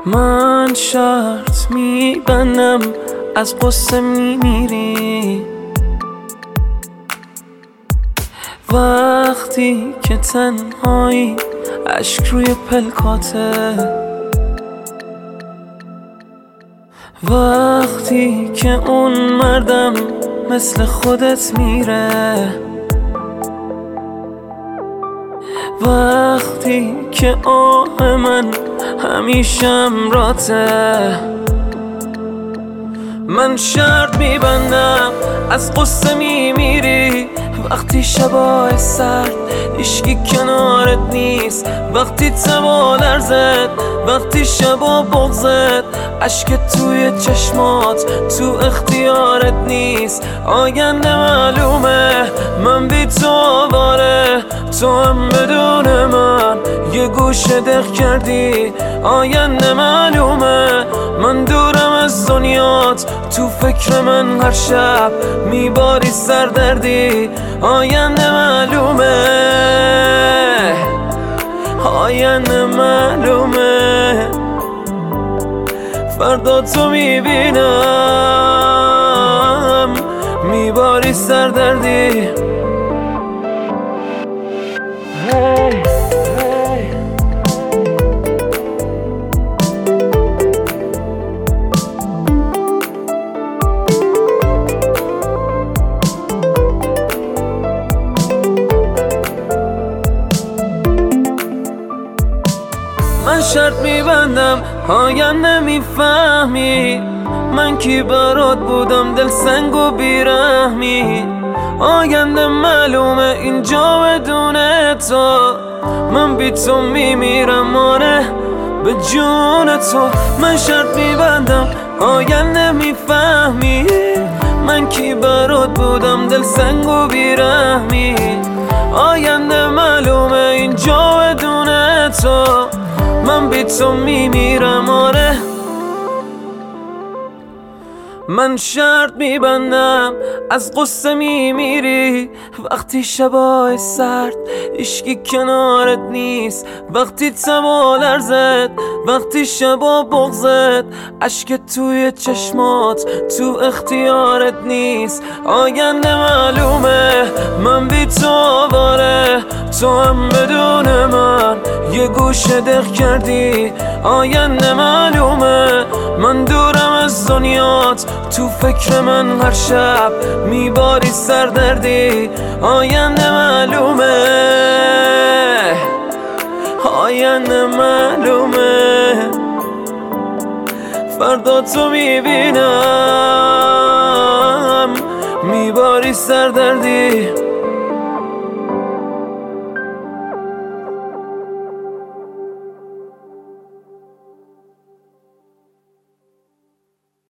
من شرط میبندم از قصه میمیری وقتی که تنهایی اشک روی پلکاته، وقتی که اون مردم مثل خودت میره، وقتی که آه من همیشه امراته. من شرط میبندم از قصه میمیری وقتی شبای سرد هیچکی کنارت نیست، وقتی تبا لرزد، وقتی شبا بغزد، عشق توی چشمات تو اختیارت نیست. آینده معلومه من بی تو آواره، تو هم بدون من یه گوشه دق کردی. آینده معلومه من دورم از دنیات، تو فکر من هر شب میباری سردردی. آینده معلومه، آینده معلومه فردا تو میبینم میباری سردردی. من شرط میبندم آینده میفهمی من کی برات بودم، دل سنگ و بیرحمی. آینده معلومه اینجا بدون تو من بی تو میمیرم، آره به جون تو. من شرط میبندم آینده میفهمی من کی برات بودم، دل سنگ و بیرحمی. آینده معلومه اینجا بدون تو من بی تو میمیرم، آره. من شرط میبندم از قصه میمیری وقتی شبای سرد هیچکی کنارت نیست، وقتی تبا لرزد، وقتی شبا بغزد، عشق توی چشمات تو اختیارت نیست. آینده معلومه من بی تو آواره، تو هم بدون من یه گوشه دق کردی. آینده معلومه من دورم از دنیات، تو فکر من هر شب میباری سردردی. آینده معلومه، آینده معلومه فردا تو میبینم میباری سردردی.